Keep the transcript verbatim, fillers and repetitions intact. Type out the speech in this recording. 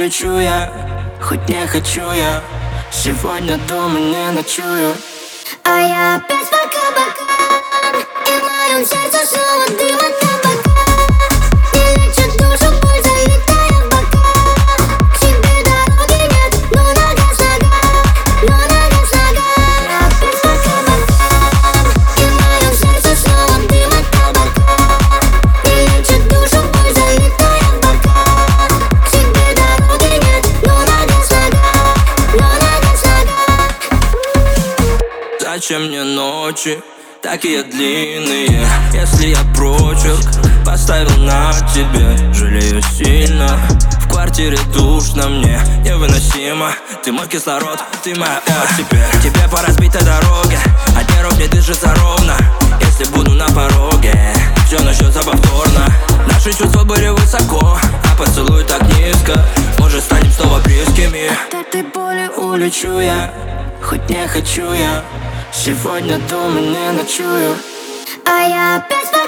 улечу я, хоть не хочу я. Сегодня дома не ночую. А я опять по кабакам, и в моем сердце снова дым от табака. Не лечит душу боль, залетая в бока. К тебе дороги нет, но нога с нога, но нога с нога. Я опять по кабакам, и в моем сердце снова дым от табака. Не лечит душу боль, залетая в бока. К тебе дороги нет, но нога с нога, но нога с нога. Зачем мне ночи такие длинные, если я прочерк поставил на тебе? Жалею сильно, в квартире душно мне, невыносимо. Ты мой кислород, ты моя оттепель. Тебе по разбитой дороге, одни рук не дышится ровно. Если буду на пороге, все начнется повторно. Наши чувства были высоко, а поцелуй так низко. Может, станем снова близкими. От этой боли улечу я, хоть не хочу я. Сегодня дома не ночую. А я опять